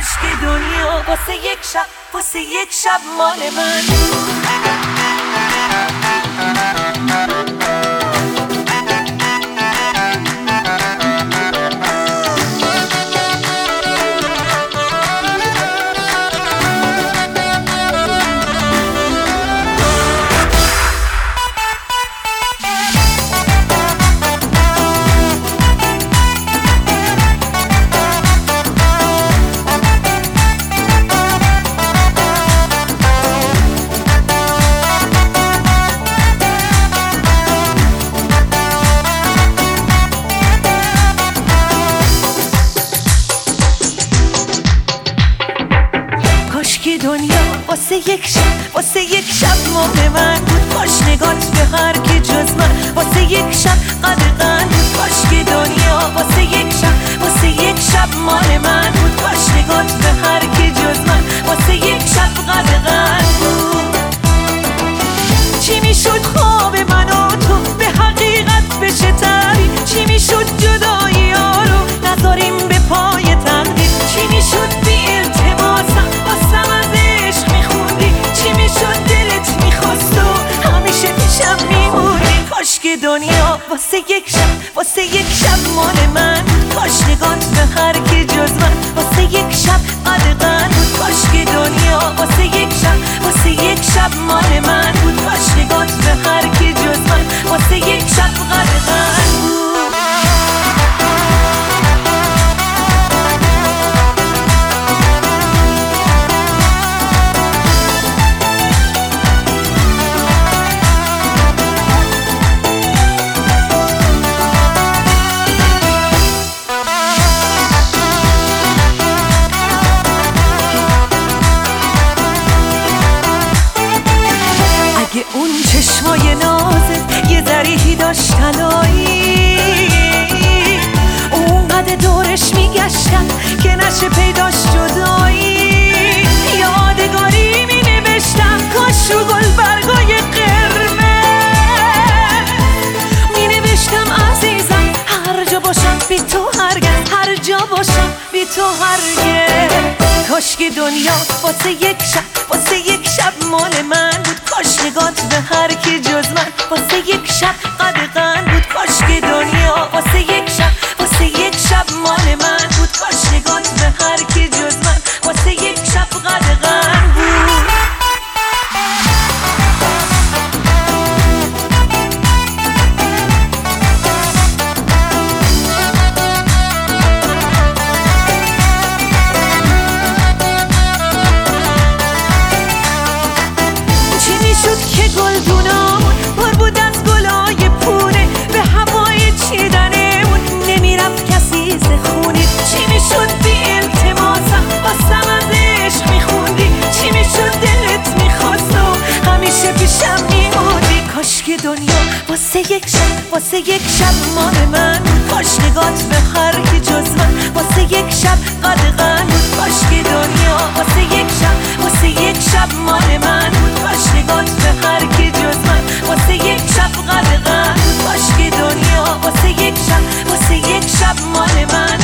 کاشکی دنیا واسه یک شب مال من. کاشکی دنیا واسه یک شب مال من بود. کاش نگات به هر کی جز من واسه یک شب قدغن بود. کاشکی دنیا واسه یک شب مال من بود. کاش نگات به هر کی جز من واسه یک شب قدغن بود. چی میشد خواب من و تو به حقیقت بشه تعبیر؟ چی میشد جدایی ها رو نذاریم به پای تقدیر؟ چی میشد بی التماسم واسم از عشق میخوندی؟ چی میشد دلت میخواست و همیشه پیشم میموندی؟ کاشکی دنیا واسه یک شب مال من. کاش نگات به هر کی جز من واسه یک شب قدغن بود. کاشکی دنیا واسه یک شب مال من بود. کاش نگات به هر کی جز من واسه یک شب قدغن بود. اون چشمای نازت یه ذریحی داشت طلایی، اونقدر دورش میگشتم که نشه پیداش جدایی. یادگاری می نوشتم کاش رو گل برگای قرمز می نوشتم عزیزم هر جا باشم بی تو هرگز، هر جا باشم بی تو هرگز. کاشکی دنیا واسه یک شب مال من بود. کاش نگات به هر کی جز من واسه یک شب قدغن بود. کاشکی دنیا واسه یک شب مال من بود. کاش نگات به هر کی جز من واسه یک شب قدغن بود. که گلدونامون پر بود از گلای پونه، به هوای چیدنمون نمیرفت کسی زخونی. چی میشد بی التماسم واسم از عشق میخوندی؟ چی میشد دلت میخواست و همیشه پیشم میموندی؟ کاشکی دنیا واسه یک شب مال من. کاش نگات به هر کی جز من واسه یک شب قدغن بود. کاشکی دنیا واسه یک شب مال من بود. کاش نگات به هر کی جز من واسه یک شب قدغن بود. کاشکی دنیا واسه یک شب مال من.